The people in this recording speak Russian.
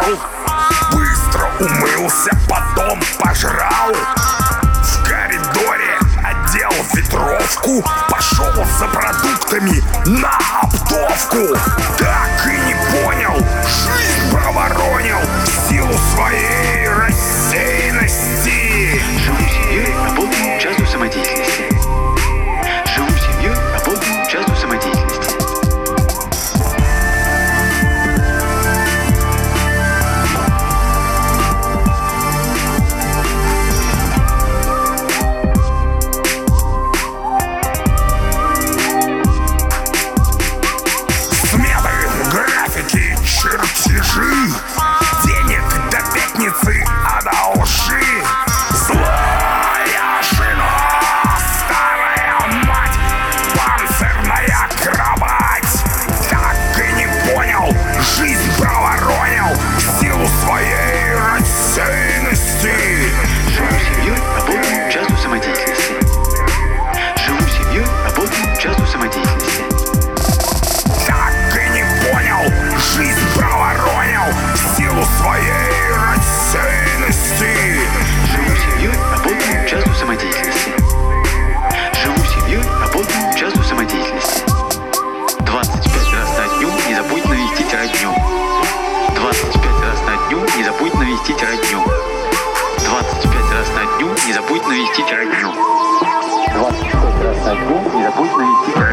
встал, быстро умылся, потом пожрал. В коридоре одел ветровку, пошел за продуктами на оптовку. Так и не понял, жизнь проворонил в силу своей рассеянности. Живу семьей, работаю, участвую в самодеятельности. Живу семьей, работаю, участвую в самодеятельности. Чертежи, денег до пятницы одолжи. Злая жена, старая мать, панцирная кровать. Так и не понял, жизнь проворонил в силу своей рассеянности. Живу семьей, работаю, участвую в самодеятельности. Живу семьей, работаю, участвую в самодеятельности. Жизнь проворонил в силу своей рассеянности. Живу семьей, работаю, участвую в самодеятельности. Живу семьей, работаю, участвую в самодеятельности. 25 раз на дню не забудь навестить родню. 25 раз на дню не забудь навестить родню. 25 раз на дню не забудь навестить родню. 25 раз на дню не забудь навестить родню.